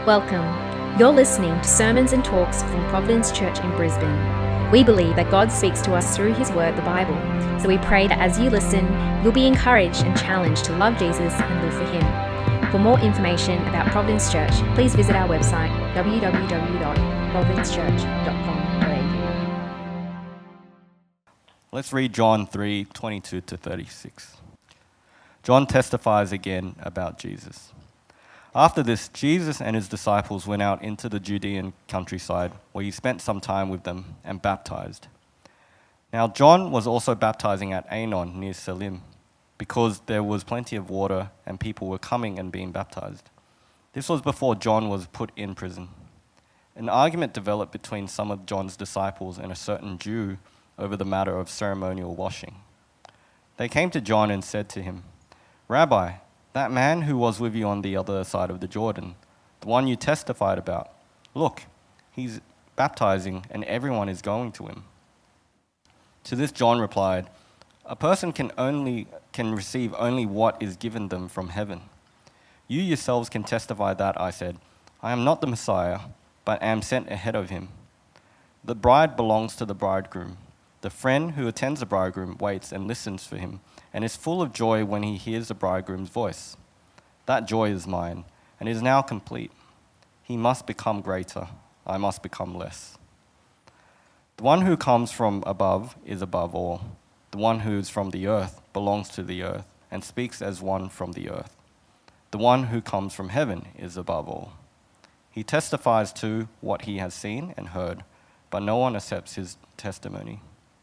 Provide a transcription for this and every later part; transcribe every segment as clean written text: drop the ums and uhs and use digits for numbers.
Welcome. You're listening to sermons and talks from Providence Church in Brisbane. We believe that God speaks to us through His Word, the Bible. So we pray that as you listen, you'll be encouraged and challenged to love Jesus and live for Him. For more information about Providence Church, please visit our website www.providencechurch.com.au. Let's read John 3:22-36. John testifies again about Jesus. After this, Jesus and his disciples went out into the Judean countryside, where he spent some time with them and baptized. Now John was also baptizing at Aenon near Salim, because there was plenty of water and people were coming and being baptized. This was before John was put in prison. An argument developed between some of John's disciples and a certain Jew over the matter of ceremonial washing. They came to John and said to him, "Rabbi, that man who was with you on the other side of the Jordan, the one you testified about, look, he's baptizing and everyone is going to him." To this John replied, "A person can receive only what is given them from heaven. You yourselves can testify that I said, I am not the Messiah, but am sent ahead of him. The bride belongs to the bridegroom. The friend who attends the bridegroom waits and listens for him, and is full of joy when he hears the bridegroom's voice. That joy is mine, and is now complete. He must become greater, I must become less. The one who comes from above is above all. The one who is from the earth belongs to the earth, and speaks as one from the earth. The one who comes from heaven is above all. He testifies to what he has seen and heard, but no one accepts his testimony.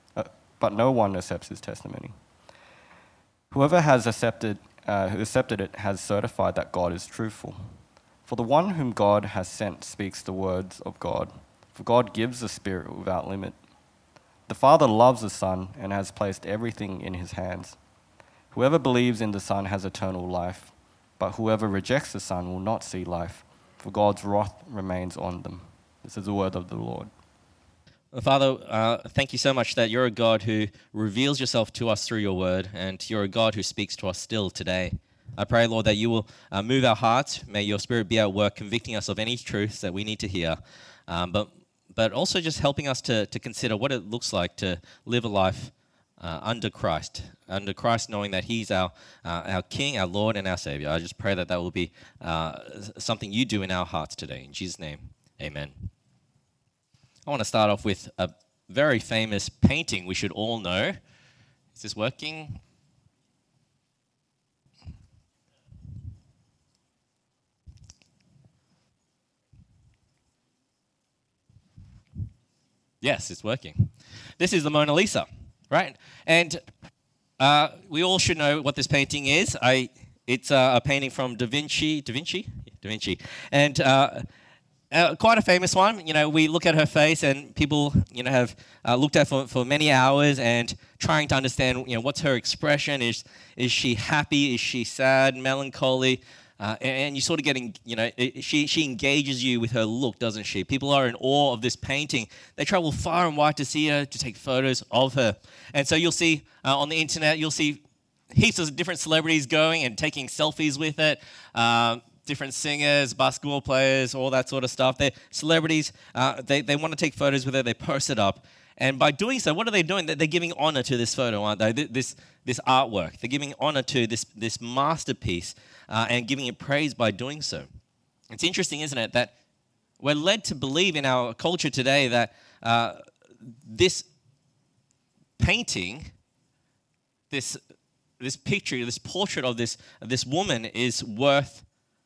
Whoever has accepted it has certified that God is truthful. For the one whom God has sent speaks the words of God, for God gives the Spirit without limit. The Father loves the Son and has placed everything in his hands. Whoever believes in the Son has eternal life, but whoever rejects the Son will not see life, for God's wrath remains on them." This is the word of the Lord. Father, thank you so much that you're a God who reveals yourself to us through your word, and you're a God who speaks to us still today. I pray, Lord, that you will move our hearts. May your Spirit be at work convicting us of any truths that we need to hear, but also just helping us to consider what it looks like to live a life under Christ, knowing that he's our King, our Lord, and our Savior. I just pray that will be something you do in our hearts today. In Jesus' name, amen. I want to start off with a very famous painting we should all know. Is this working? Yes, it's working. This is the Mona Lisa, right? And we all should know what this painting is. It's a painting from Da Vinci, and quite a famous one. You know, we look at her face, and people, have looked at for many hours and trying to understand, what's her expression? Is she happy? Is she sad? Melancholy? And you sort of getting, she engages you with her look, doesn't she? People are in awe of this painting. They travel far and wide to see her, to take photos of her. And so you'll see on the internet, you'll see heaps of different celebrities going and taking selfies with it. Different singers, basketball players, all that sort of stuff. They're celebrities. They want to take photos with it. They post it up. And by doing so, what are they doing? They're giving honor to this photo, aren't they? This artwork. They're giving honor to this masterpiece and giving it praise by doing so. It's interesting, isn't it, that we're led to believe in our culture today that this painting, this picture, this portrait of this woman is worth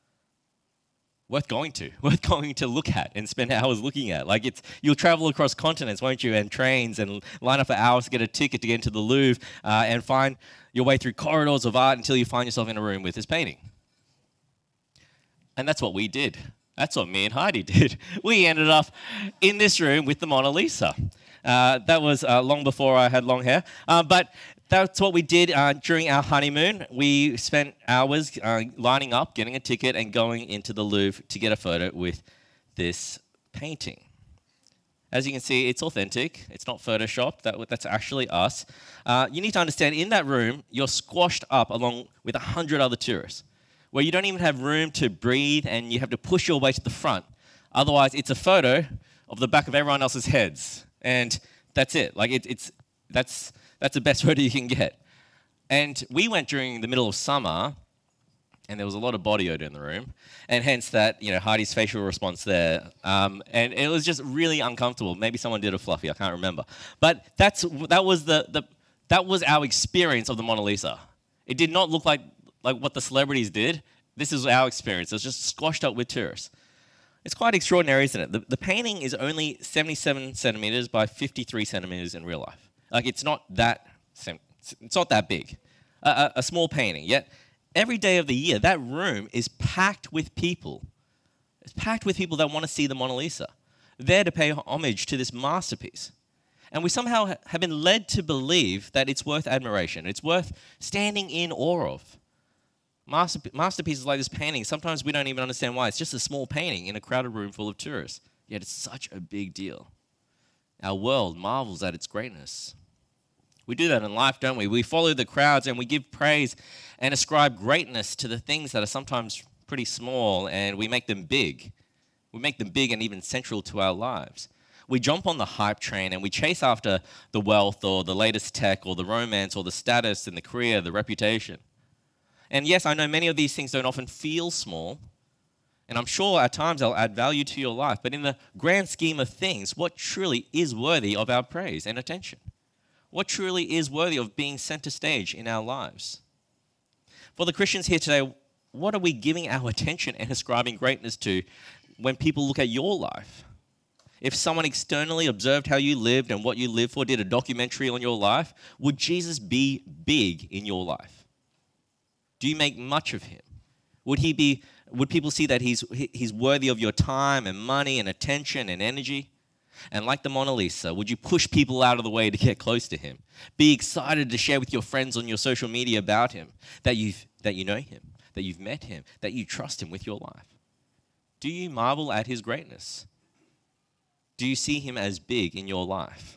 going to look at and spend hours looking at. Like you'll travel across continents, won't you, and trains and line up for hours to get a ticket to get into the Louvre and find your way through corridors of art until you find yourself in a room with this painting. And that's what we did. That's what me and Heidi did. We ended up in this room with the Mona Lisa. That was long before I had long hair. But that's what we did during our honeymoon. We spent hours lining up, getting a ticket, and going into the Louvre to get a photo with this painting. As you can see, it's authentic. It's not photoshopped. That's actually us. You need to understand, in that room, you're squashed up along with 100 other tourists. where you don't even have room to breathe and you have to push your way to the front. Otherwise, it's a photo of the back of everyone else's heads. And that's it. Like that's the best photo you can get. And we went during the middle of summer, and there was a lot of body odor in the room, and hence that, Heidi's facial response there. And it was just really uncomfortable. Maybe someone did a fluffy, I can't remember. But that was our experience of the Mona Lisa. It did not look like what the celebrities did. This is our experience. It was just squashed up with tourists. It's quite extraordinary, isn't it? The painting is only 77 centimeters by 53 centimeters in real life. Like, it's not that big. A small painting. Yet, every day of the year, that room is packed with people. It's packed with people that want to see the Mona Lisa, there to pay homage to this masterpiece. And we somehow have been led to believe that it's worth admiration. It's worth standing in awe of. Masterpieces like this painting, sometimes we don't even understand why. It's just a small painting in a crowded room full of tourists. Yet it's such a big deal. Our world marvels at its greatness. We do that in life, don't we? We follow the crowds and we give praise and ascribe greatness to the things that are sometimes pretty small, and we make them big. We make them big and even central to our lives. We jump on the hype train and we chase after the wealth or the latest tech or the romance or the status and the career, the reputation. And yes, I know many of these things don't often feel small, and I'm sure at times they'll add value to your life, but in the grand scheme of things, what truly is worthy of our praise and attention? What truly is worthy of being center stage in our lives? For the Christians here today, what are we giving our attention and ascribing greatness to when people look at your life? If someone externally observed how you lived and what you lived for, did a documentary on your life, would Jesus be big in your life? Do you make much of him? Would people see that he's worthy of your time and money and attention and energy? And like the Mona Lisa, would you push people out of the way to get close to him? Be excited to share with your friends on your social media about him, that you know him, that you've met him, that you trust him with your life? Do you marvel at his greatness? Do you see him as big in your life?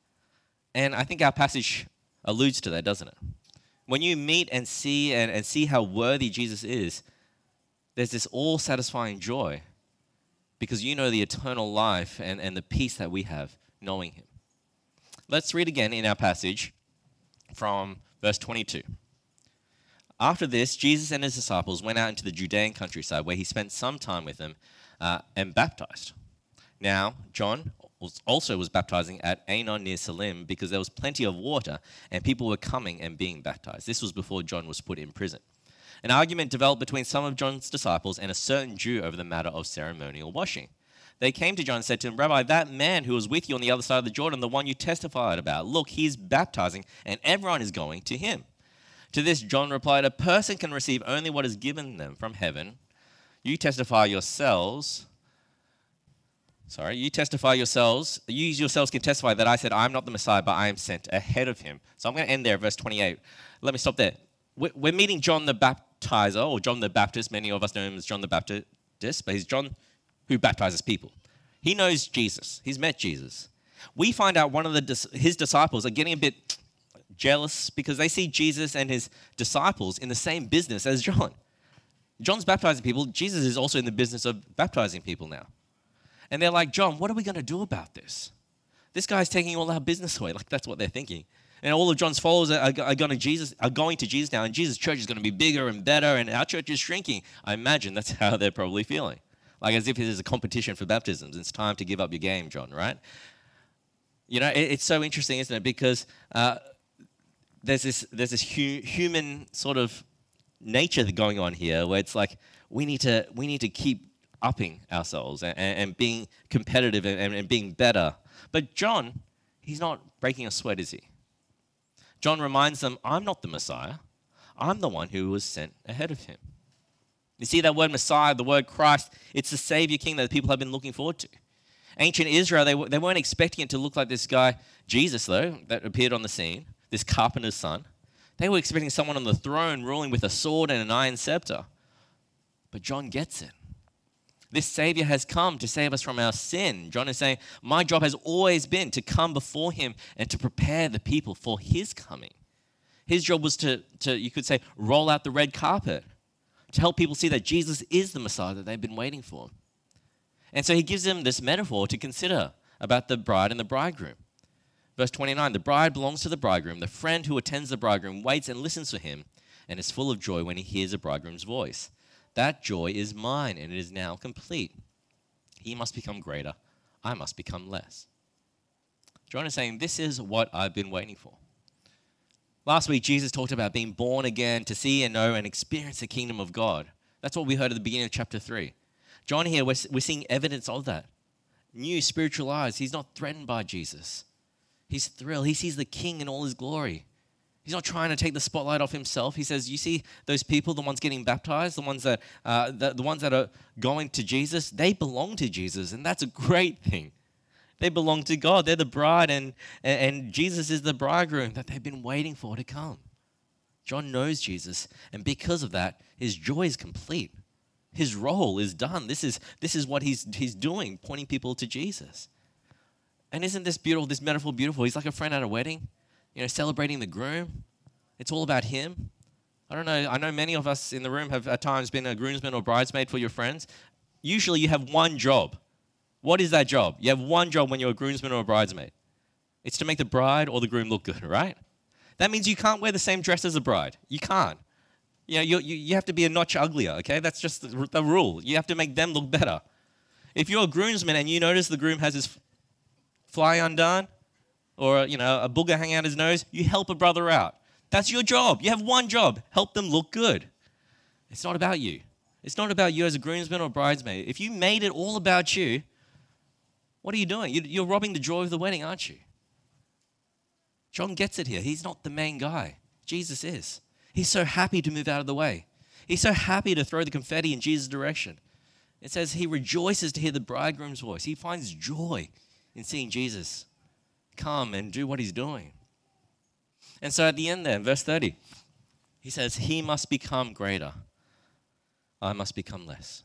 And I think our passage alludes to that, doesn't it? When you meet and see how worthy Jesus is, there's this all-satisfying joy because you know the eternal life and the peace that we have knowing him. Let's read again in our passage from verse 22. After this, Jesus and his disciples went out into the Judean countryside where he spent some time with them and baptized. Now, John also was baptizing at Aenon near Salim because there was plenty of water and people were coming and being baptized. This was before John was put in prison. An argument developed between some of John's disciples and a certain Jew over the matter of ceremonial washing. They came to John and said to him, "Rabbi, that man who was with you on the other side of the Jordan, the one you testified about, look, he's baptizing and everyone is going to him." To this, John replied, "A person can receive only what is given them from heaven. You yourselves can testify that I said I'm not the Messiah, but I am sent ahead of him." So I'm going to end there, verse 28. Let me stop there. We're meeting John the Baptizer, or John the Baptist. Many of us know him as John the Baptist, but he's John who baptizes people. He knows Jesus. He's met Jesus. We find out one of his disciples are getting a bit jealous because they see Jesus and his disciples in the same business as John. John's baptizing people. Jesus is also in the business of baptizing people now. And they're like, "John, what are we going to do about this? This guy's taking all our business away." Like, that's what they're thinking. And all of John's followers are going to Jesus now, and Jesus' church is going to be bigger and better, and our church is shrinking. I imagine that's how they're probably feeling. Like as if there's a competition for baptisms. It's time to give up your game, John, right? It's so interesting, isn't it? Because there's this human sort of nature going on here where it's like we need to keep upping ourselves and being competitive and being better. But John, he's not breaking a sweat, is he? John reminds them, I'm not the Messiah. I'm the one who was sent ahead of him. You see that word Messiah, the word Christ, it's the Savior King that the people have been looking forward to. Ancient Israel, they weren't expecting it to look like this guy, Jesus, though, that appeared on the scene, this carpenter's son. They were expecting someone on the throne ruling with a sword and an iron scepter. But John gets it. This Savior has come to save us from our sin. John is saying, my job has always been to come before him and to prepare the people for his coming. His job was to you could say, roll out the red carpet, to help people see that Jesus is the Messiah that they've been waiting for. And so he gives them this metaphor to consider about the bride and the bridegroom. Verse 29, the bride belongs to the bridegroom. The friend who attends the bridegroom waits and listens for him and is full of joy when he hears the bridegroom's voice. That joy is mine, and it is now complete. He must become greater. I must become less. John is saying, this is what I've been waiting for. Last week, Jesus talked about being born again to see and know and experience the kingdom of God. That's what we heard at the beginning of chapter 3. John here, we're seeing evidence of that. New spiritual eyes. He's not threatened by Jesus. He's thrilled. He sees the king in all his glory. He's not trying to take the spotlight off himself. He says, you see those people, the ones getting baptized, the ones that are going to Jesus, they belong to Jesus, and that's a great thing. They belong to God. They're the bride, and Jesus is the bridegroom that they've been waiting for to come. John knows Jesus, and because of that, his joy is complete. His role is done. This is what he's doing, pointing people to Jesus. And isn't this beautiful, this metaphor beautiful? He's like a friend at a wedding, celebrating the groom. It's all about him. I don't know. I know many of us in the room have at times been a groomsman or bridesmaid for your friends. Usually you have one job. What is that job? You have one job when you're a groomsman or a bridesmaid. It's to make the bride or the groom look good, right? That means you can't wear the same dress as the bride. You can't. You have to be a notch uglier, okay? That's just the rule. You have to make them look better. If you're a groomsman and you notice the groom has his fly undone or, a booger hanging out his nose, you help a brother out. That's your job. You have one job. Help them look good. It's not about you. It's not about you as a groomsman or bridesmaid. If you made it all about you, what are you doing? You're robbing the joy of the wedding, aren't you? John gets it here. He's not the main guy. Jesus is. He's so happy to move out of the way. He's so happy to throw the confetti in Jesus' direction. It says he rejoices to hear the bridegroom's voice. He finds joy in seeing Jesus come and do what he's doing. And so at the end there, in verse 30, he says, he must become greater. I must become less.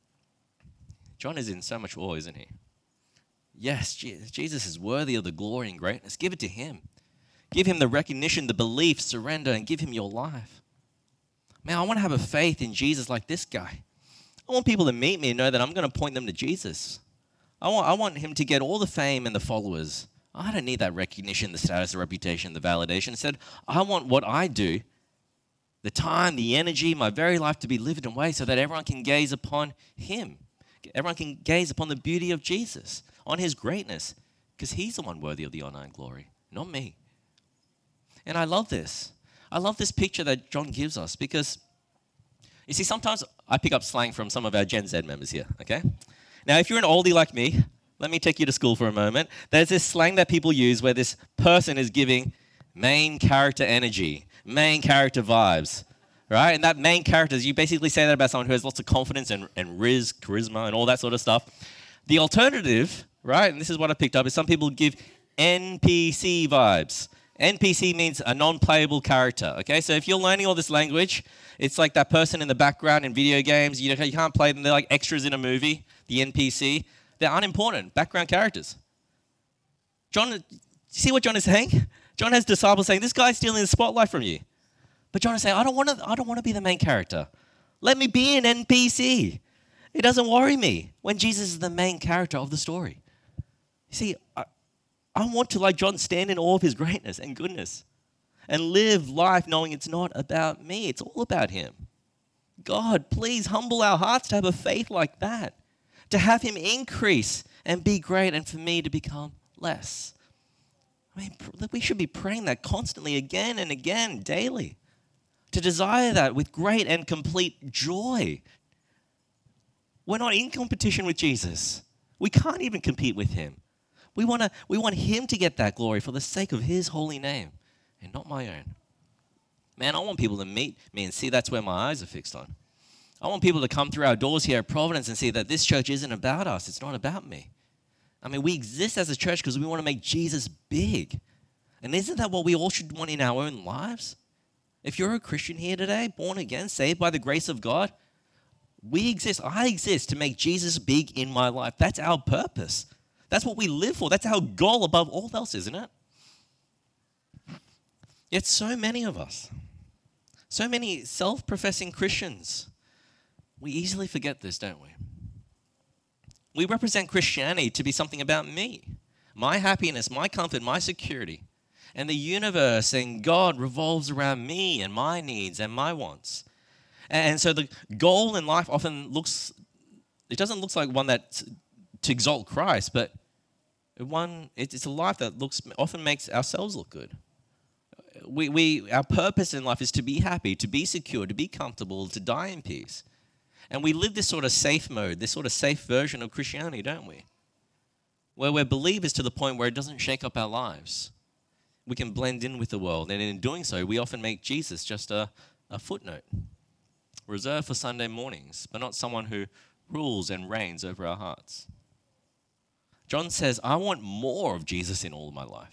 John is in so much awe, isn't he? Yes, Jesus is worthy of the glory and greatness. Give it to him. Give him the recognition, the belief, surrender, and give him your life. Man, I want to have a faith in Jesus like this guy. I want people to meet me and know that I'm going to point them to Jesus. I want him to get all the fame and the followers. I don't need that recognition, the status, the reputation, the validation. Instead, I want what I do, the time, the energy, my very life to be lived in a way so that everyone can gaze upon him. Everyone can gaze upon the beauty of Jesus, on his greatness, because he's the one worthy of the honor and glory, not me. And I love this. I love this picture that John gives us because, you see, sometimes I pick up slang from some of our Gen Z members here, okay? Now, if you're an oldie like me, let me take you to school for a moment. There's this slang that people use where this person is giving main character energy, main character vibes, right? And that main character, you basically say that about someone who has lots of confidence and charisma and all that sort of stuff. The alternative, right, and this is what I picked up, is some people give NPC vibes. NPC means a non-playable character, okay? So if you're learning all this language, it's like that person in the background in video games. You can't play them. They're like extras in a movie, the NPC. They're unimportant, background characters. John, you see what John is saying? John has disciples saying, this guy's stealing the spotlight from you. But John is saying, I don't want to be the main character. Let me be an NPC. It doesn't worry me when Jesus is the main character of the story. You see, I want to, like John, stand in awe of his greatness and goodness and live life knowing it's not about me. It's all about him. God, please humble our hearts to have a faith like that, to have him increase and be great and for me to become less. I mean, we should be praying that constantly again and again, daily, to desire that with great and complete joy. We're not in competition with Jesus. We can't even compete with him. We want him to get that glory for the sake of his holy name and not my own. Man, I want people to meet me and see that's where my eyes are fixed on. I want people to come through our doors here at Providence and see that this church isn't about us. It's not about me. I mean, we exist as a church because we want to make Jesus big. And isn't that what we all should want in our own lives? If you're a Christian here today, born again, saved by the grace of God, I exist to make Jesus big in my life. That's our purpose. That's what we live for. That's our goal above all else, isn't it? Yet so many of us, so many self-professing Christians We easily forget this, don't we? We represent Christianity to be something about me, my happiness, my comfort, my security. And the universe and God revolves around me and my needs and my wants. And so the goal in life often doesn't look like one that's to exalt Christ, but it's a life that often makes ourselves look good. Our purpose in life is to be happy, to be secure, to be comfortable, to die in peace. And we live this sort of safe mode, this sort of safe version of Christianity, don't we? Where we're believers to the point where it doesn't shake up our lives. We can blend in with the world, and in doing so, we often make Jesus just a footnote, reserved for Sunday mornings, but not someone who rules and reigns over our hearts. John says, I want more of Jesus in all of my life.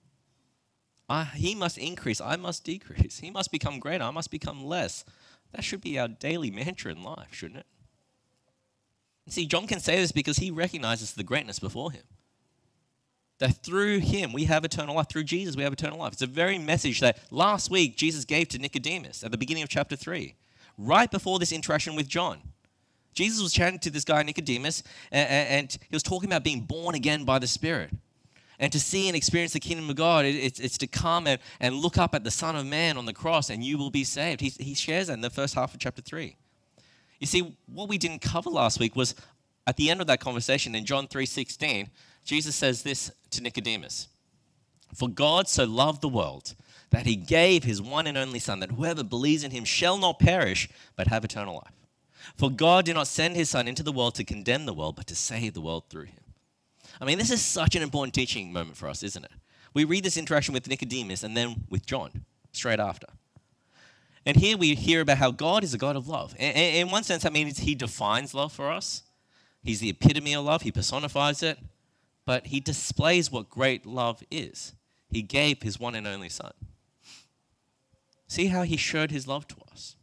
He must increase, I must decrease. He must become greater, I must become less. That should be our daily mantra in life, shouldn't it? See, John can say this because he recognizes the greatness before him. That through him we have eternal life. Through Jesus we have eternal life. It's a very message that last week Jesus gave to Nicodemus at the beginning of chapter 3, right before this interaction with John. Jesus was chatting to this guy Nicodemus, and he was talking about being born again by the Spirit. And to see and experience the kingdom of God, it's to come and look up at the Son of Man on the cross, and you will be saved. He shares that in the first half of chapter 3. You see, what we didn't cover last week was at the end of that conversation in John 3:16, Jesus says this to Nicodemus. For God so loved the world that he gave his one and only Son, that whoever believes in him shall not perish, but have eternal life. For God did not send his Son into the world to condemn the world, but to save the world through him. I mean, this is such an important teaching moment for us, isn't it? We read this interaction with Nicodemus and then with John straight after. And here we hear about how God is a God of love. And in one sense, that means he defines love for us. He's the epitome of love. He personifies it. But he displays what great love is. He gave his one and only Son. See how he showed his love to us.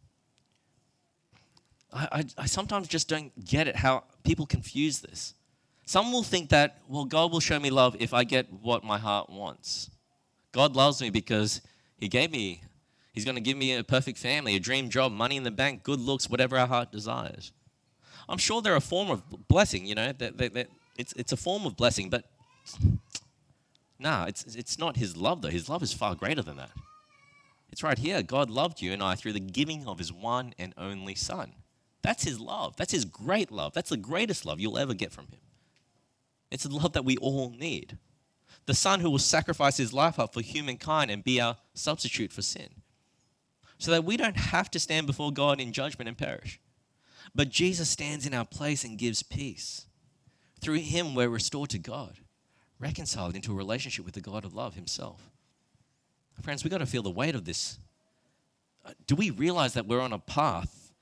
I sometimes just don't get it, how people confuse this. Some will think that, well, God will show me love if I get what my heart wants. God loves me because he's going to give me a perfect family, a dream job, money in the bank, good looks, whatever our heart desires. I'm sure they're a form of blessing, it's a form of blessing, but it's not his love, though. His love is far greater than that. It's right here. God loved you and I through the giving of his one and only Son. That's his love. That's his great love. That's the greatest love you'll ever get from him. It's the love that we all need. The Son who will sacrifice his life up for humankind and be our substitute for sin. So that we don't have to stand before God in judgment and perish. But Jesus stands in our place and gives peace. Through him we're restored to God, reconciled into a relationship with the God of love himself. Friends, we've got to feel the weight of this. Do we realize that we're on a path?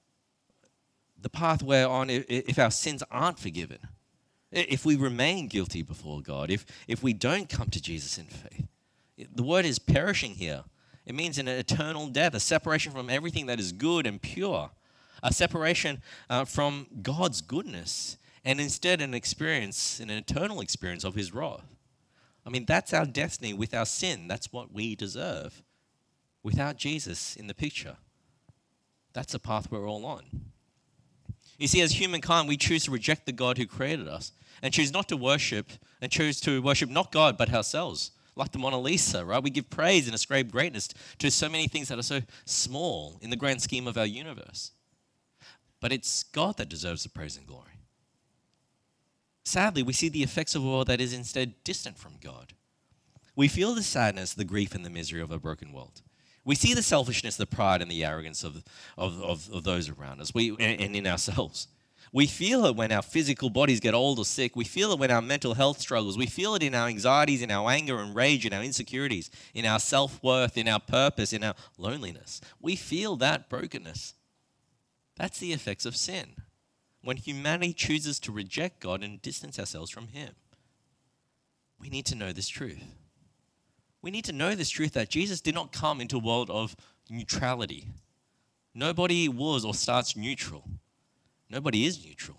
The path we're on, if our sins aren't forgiven, if we remain guilty before God, if we don't come to Jesus in faith. The word is perishing here. It means an eternal death, a separation from everything that is good and pure, a separation from God's goodness, and instead an eternal experience of his wrath. I mean, that's our destiny with our sin. That's what we deserve. Without Jesus in the picture, that's the path we're all on. You see, as humankind, we choose to reject the God who created us and choose not to worship, and choose to worship not God but ourselves, like the Mona Lisa, right? We give praise and ascribe greatness to so many things that are so small in the grand scheme of our universe. But it's God that deserves the praise and glory. Sadly, we see the effects of a world that is instead distant from God. We feel the sadness, the grief, and the misery of a broken world. We see the selfishness, the pride, and the arrogance of those around us, and in ourselves. We feel it when our physical bodies get old or sick. We feel it when our mental health struggles. We feel it in our anxieties, in our anger and rage, in our insecurities, in our self-worth, in our purpose, in our loneliness. We feel that brokenness. That's the effects of sin, when humanity chooses to reject God and distance ourselves from him. We need to know this truth. We need to know this truth that Jesus did not come into a world of neutrality. Nobody was or starts neutral. Nobody is neutral.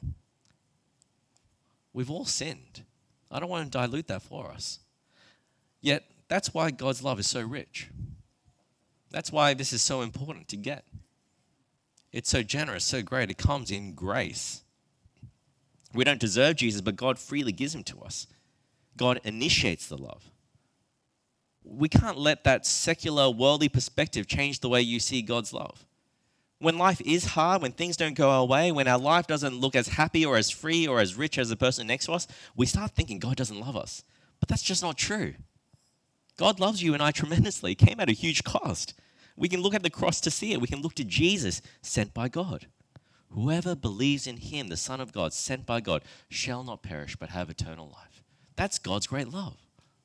We've all sinned. I don't want to dilute that for us. Yet, that's why God's love is so rich. That's why this is so important to get. It's so generous, so great. It comes in grace. We don't deserve Jesus, but God freely gives him to us. God initiates the love. We can't let that secular, worldly perspective change the way you see God's love. When life is hard, when things don't go our way, when our life doesn't look as happy or as free or as rich as the person next to us, we start thinking God doesn't love us. But that's just not true. God loves you and I tremendously. It came at a huge cost. We can look at the cross to see it. We can look to Jesus, sent by God. Whoever believes in him, the Son of God, sent by God, shall not perish but have eternal life. That's God's great love.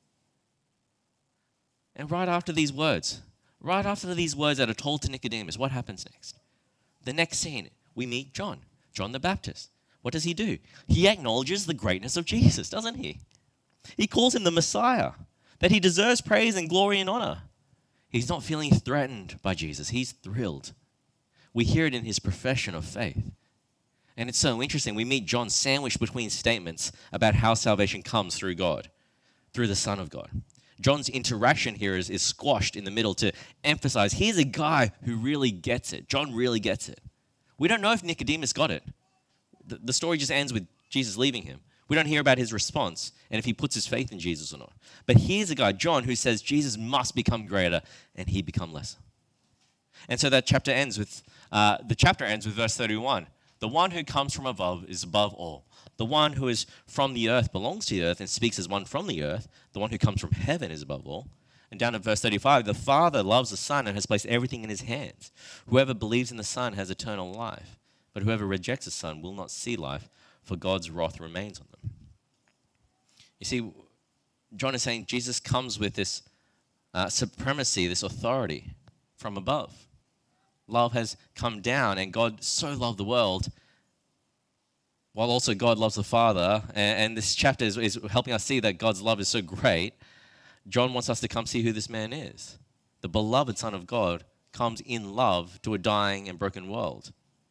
And right after these words that are told to Nicodemus, what happens next? The next scene, we meet John the Baptist. What does he do? He acknowledges the greatness of Jesus, doesn't he? He calls him the Messiah, that he deserves praise and glory and honor. He's not feeling threatened by Jesus. He's thrilled. We hear it in his profession of faith. And it's so interesting. We meet John sandwiched between statements about how salvation comes through God, through the Son of God. John's interaction here is squashed in the middle to emphasize here's a guy who really gets it. John really gets it. We don't know if Nicodemus got it. The story just ends with Jesus leaving him. We don't hear about his response and if he puts his faith in Jesus or not. But here's a guy, John, who says Jesus must become greater and he become lesser. And so that chapter ends with verse 31. The one who comes from above is above all. The one who is from the earth belongs to the earth and speaks as one from the earth. The one who comes from heaven is above all. And down at verse 35, the Father loves the Son and has placed everything in his hands. Whoever believes in the Son has eternal life. But whoever rejects the Son will not see life, for God's wrath remains on them. You see, John is saying Jesus comes with this supremacy, this authority from above. Love has come down, and God so loved the world, while also God loves the Father. And this chapter is helping us see that God's love is so great. John wants us to come see who this man is. The beloved Son of God comes in love to a dying and broken world.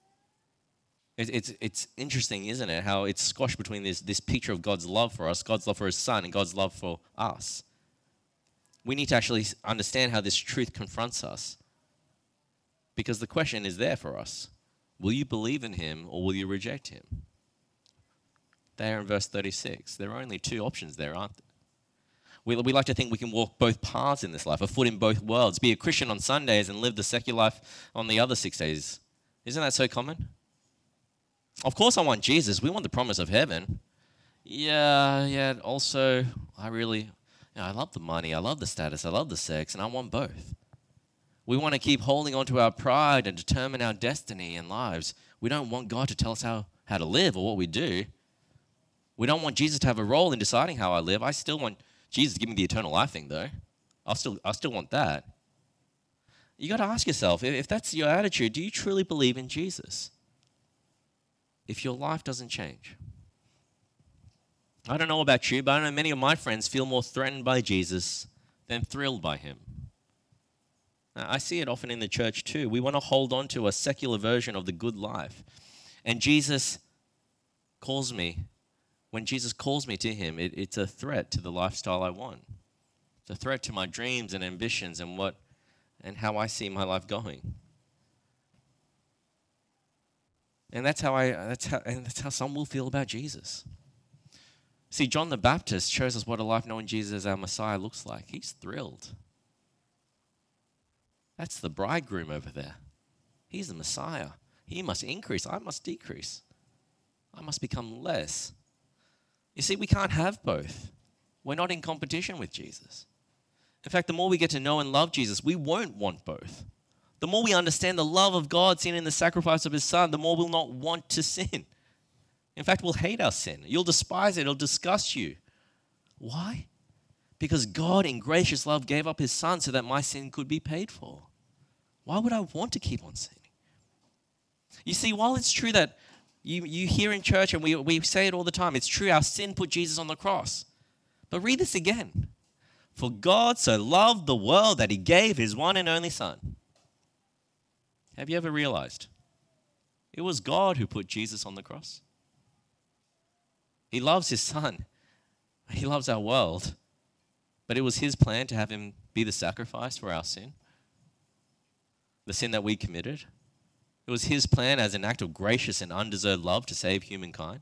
It's interesting, isn't it, how it's squashed between this picture of God's love for us, God's love for his Son, and God's love for us. We need to actually understand how this truth confronts us. Because the question is there for us. Will you believe in him or will you reject him? There in verse 36. There are only two options there, aren't there? We like to think we can walk both paths in this life, a foot in both worlds, be a Christian on Sundays and live the secular life on the other 6 days. Isn't that so common? Of course I want Jesus. We want the promise of heaven. Yeah, also I love the money, I love the status, I love the sex, and I want both. We want to keep holding on to our pride and determine our destiny and lives. We don't want God to tell us how to live or what we do. We don't want Jesus to have a role in deciding how I live. I still want Jesus to give me the eternal life thing, though. I still want that. You got to ask yourself, if that's your attitude, do you truly believe in Jesus? If your life doesn't change. I don't know about you, but I know many of my friends feel more threatened by Jesus than thrilled by him. I see it often in the church too. We want to hold on to a secular version of the good life. And Jesus calls me. When Jesus calls me to him, it's a threat to the lifestyle I want. It's a threat to my dreams and ambitions and how I see my life going. And that's how some will feel about Jesus. See, John the Baptist shows us what a life knowing Jesus as our Messiah looks like. He's thrilled. That's the bridegroom over there. He's the Messiah. He must increase. I must decrease. I must become less. You see, we can't have both. We're not in competition with Jesus. In fact, the more we get to know and love Jesus, we won't want both. The more we understand the love of God seen in the sacrifice of his Son, the more we'll not want to sin. In fact, we'll hate our sin. You'll despise it. It'll disgust you. Why? Because God in gracious love gave up his Son so that my sin could be paid for. Why would I want to keep on sinning? You see, while it's true that you hear in church and we say it all the time, it's true our sin put Jesus on the cross. But read this again. For God so loved the world that he gave his one and only Son. Have you ever realized? It was God who put Jesus on the cross. He loves his Son. He loves our world. But it was his plan to have him be the sacrifice for our sin. The sin that we committed. It was his plan as an act of gracious and undeserved love to save humankind.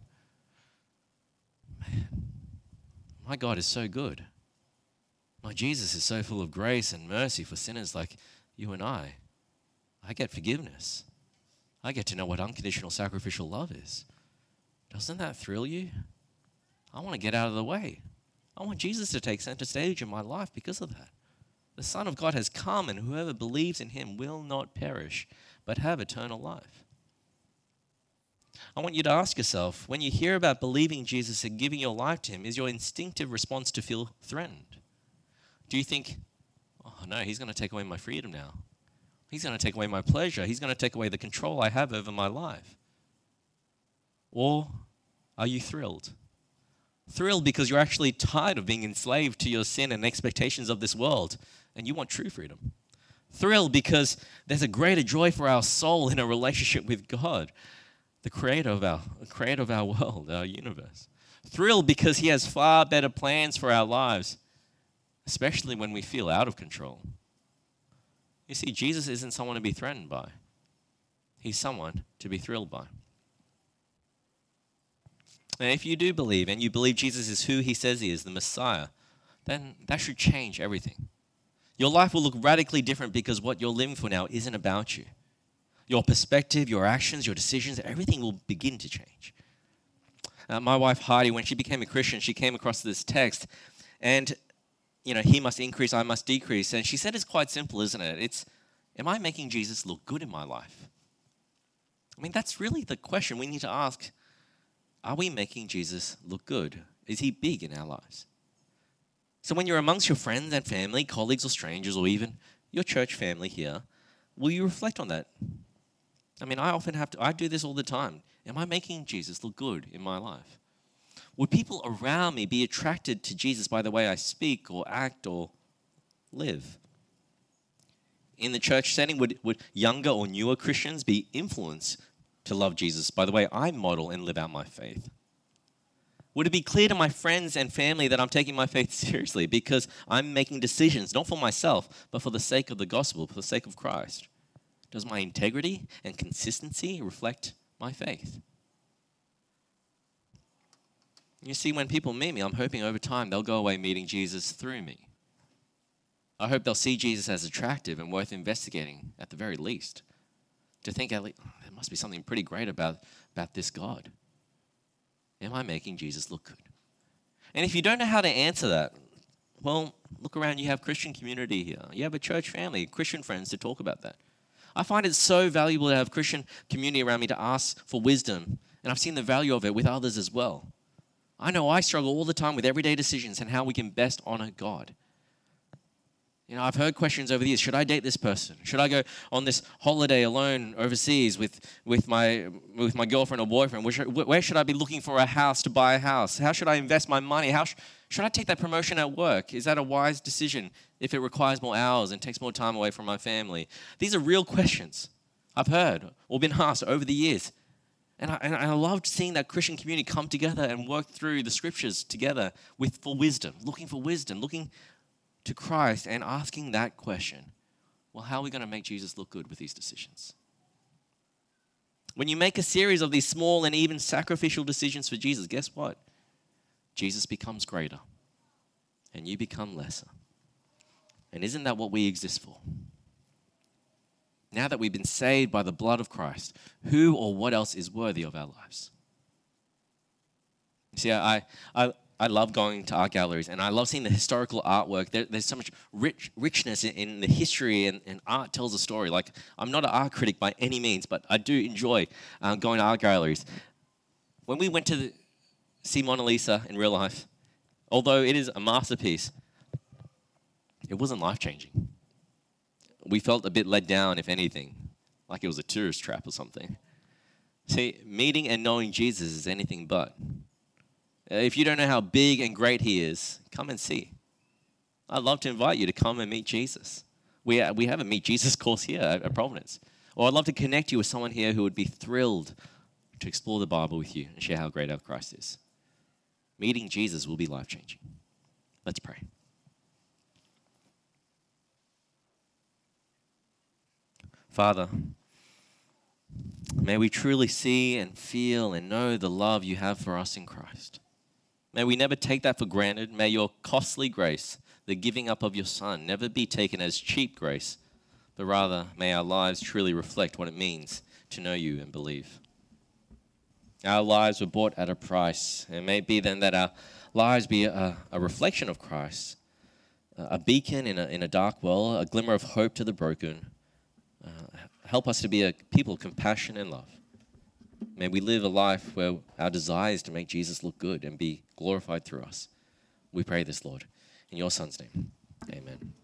Man, my God is so good. My Jesus is so full of grace and mercy for sinners like you and I. I get forgiveness. I get to know what unconditional sacrificial love is. Doesn't that thrill you? I want to get out of the way. I want Jesus to take center stage in my life because of that. The Son of God has come, and whoever believes in him will not perish, but have eternal life. I want you to ask yourself, when you hear about believing Jesus and giving your life to him, is your instinctive response to feel threatened? Do you think, oh no, he's going to take away my freedom now. He's going to take away my pleasure. He's going to take away the control I have over my life. Or are you thrilled? Thrilled because you're actually tired of being enslaved to your sin and expectations of this world, and you want true freedom. Thrilled because there's a greater joy for our soul in a relationship with God, the creator of our world, our universe. Thrilled because he has far better plans for our lives, especially when we feel out of control. You see, Jesus isn't someone to be threatened by. He's someone to be thrilled by. And if you do believe, and you believe Jesus is who he says he is, the Messiah, then that should change everything. Your life will look radically different because what you're living for now isn't about you. Your perspective, your actions, your decisions, everything will begin to change. My wife Heidi, when she became a Christian, she came across this text, and he must increase, I must decrease. And she said it's quite simple, isn't it? It's, am I making Jesus look good in my life? I mean, that's really the question we need to ask. Are we making Jesus look good? Is he big in our lives? So when you're amongst your friends and family, colleagues or strangers, or even your church family here, will you reflect on that? I mean, I do this all the time. Am I making Jesus look good in my life? Would people around me be attracted to Jesus by the way I speak or act or live? In the church setting, would younger or newer Christians be influenced to love Jesus by the way I model and live out my faith? Would it be clear to my friends and family that I'm taking my faith seriously because I'm making decisions, not for myself, but for the sake of the gospel, for the sake of Christ? Does my integrity and consistency reflect my faith? You see, when people meet me, I'm hoping over time they'll go away meeting Jesus through me. I hope they'll see Jesus as attractive and worth investigating at the very least. To think, there must be something pretty great about this God. Am I making Jesus look good? And if you don't know how to answer that, well, look around. You have Christian community here. You have a church family, Christian friends to talk about that. I find it so valuable to have Christian community around me to ask for wisdom, and I've seen the value of it with others as well. I know I struggle all the time with everyday decisions and how we can best honor God. I've heard questions over the years. Should I date this person? Should I go on this holiday alone overseas with my girlfriend or boyfriend? Where should I be looking for a house to buy a house? How should I invest my money? Should I take that promotion at work? Is that a wise decision if it requires more hours and takes more time away from my family? These are real questions I've heard or been asked over the years. And I loved seeing that Christian community come together and work through the scriptures together for wisdom, looking to Christ and asking that question, well, how are we going to make Jesus look good with these decisions? When you make a series of these small and even sacrificial decisions for Jesus, guess what? Jesus becomes greater and you become lesser. And isn't that what we exist for? Now that we've been saved by the blood of Christ, who or what else is worthy of our lives? You see, I love going to art galleries, and I love seeing the historical artwork. There's so much richness in the history, and art tells a story. Like, I'm not an art critic by any means, but I do enjoy going to art galleries. When we went to see Mona Lisa in real life, although it is a masterpiece, it wasn't life-changing. We felt a bit let down, if anything, like it was a tourist trap or something. See, meeting and knowing Jesus is anything but. If you don't know how big and great he is, come and see. I'd love to invite you to come and meet Jesus. We have a Meet Jesus course here at Providence. Or I'd love to connect you with someone here who would be thrilled to explore the Bible with you and share how great our Christ is. Meeting Jesus will be life-changing. Let's pray. Father, May we truly see and feel and know the love you have for us in Christ. May we never take that for granted. May your costly grace, the giving up of your Son, never be taken as cheap grace, but rather may our lives truly reflect what it means to know you and believe. Our lives were bought at a price. It may be then that our lives be a reflection of Christ, a beacon in a dark world, a glimmer of hope to the broken. Help us to be a people of compassion and love. May we live a life where our desire is to make Jesus look good and be glorified through us. We pray this, Lord, in your Son's name. Amen.